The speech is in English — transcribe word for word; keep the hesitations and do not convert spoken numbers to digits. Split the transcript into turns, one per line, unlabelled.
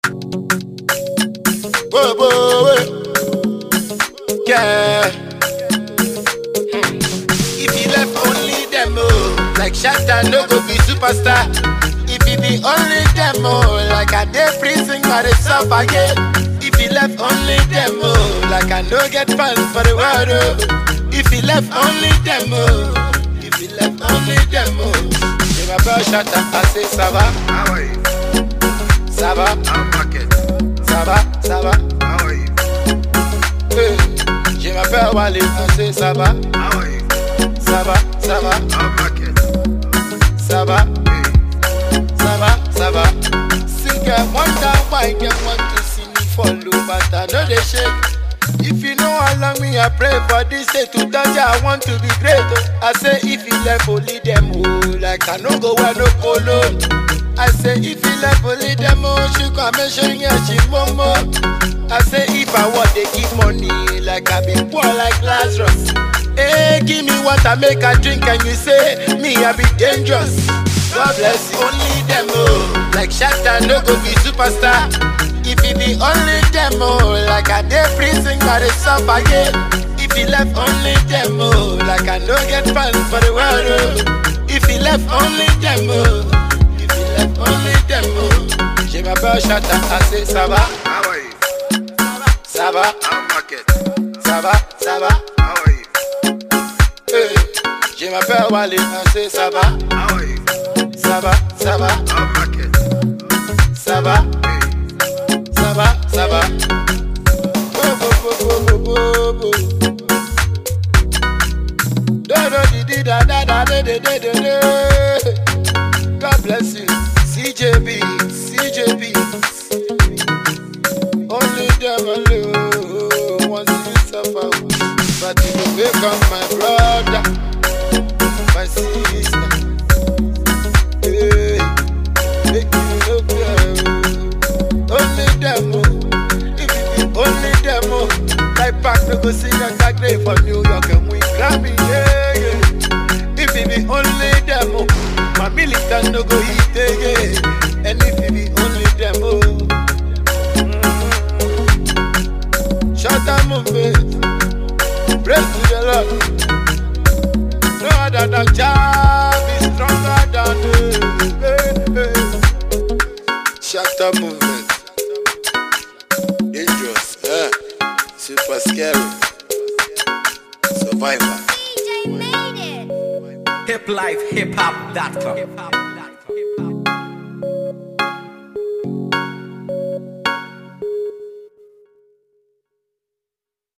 Whoa, whoa, whoa. Yeah. Hmm. If you left only demo, like Shatta no go be superstar. If you be only demo, like I dey prison by the suffer again. If you left only demo, like I no get fans for the world. Oh. If you left only demo, if you left only demo, je m'appelle Shatta, I say ça va.
How are you?
Ça va,
I'm market.
ça va, ça va.
How are you?
Hey. Je m'appelle Wally, I say ça va,
How are you?
ça va, ça va,
I'm market.
ça va,
Hey.
ça va, ça va. Singer wonder why they want to see me follow, but I know they shake. If you know how long me I pray for this day to touch, I want to be great. Oh. I say if you left only them, oh, like I no go where no polo. I say if you left only them, oh, she come and show you she momo. I say if I want they give money, like I be poor like Lazarus. Hey, give me what I make a drink and you say me I be dangerous. God bless you. Only them, oh, like Shatta no go be superstar. If you be only demo, like I dey prison by the suffer again. If you left only demo, like I no get fans for the world. Oh. If you left only demo, if you left only demo, je m'appelle Shatta, I say ça va,
How are you?
ça va,
I'm market.
ça va, ça va.
How are you?
Hey. Je m'appelle Wally, I say ça va,
How are you?
ça va, ça va,
I'm market.
ça va,
Hey.
ça va, ça va. Bo, bo, bo, bo, bo, bo, bo. Do, do, di, di, da, da, da, de, de, de, de, de. God bless you. C J B, C J B. Only them alone wants you suffer. But you will wake up my brother, my sister. Hey, make you look good. Only them, oh. If you be only them, oh. Like back to go sing a tag day for New York and we Grammy, yeah, yeah. If you be only them, oh. My militant no go eat again. And if you be only them, oh. Shatta movement, praise to the Lord. No other than Jah is stronger than the hey, hey. Shatta movement, dangerous, eh? Super scary, survivor.
Hip life, hip hop dot com.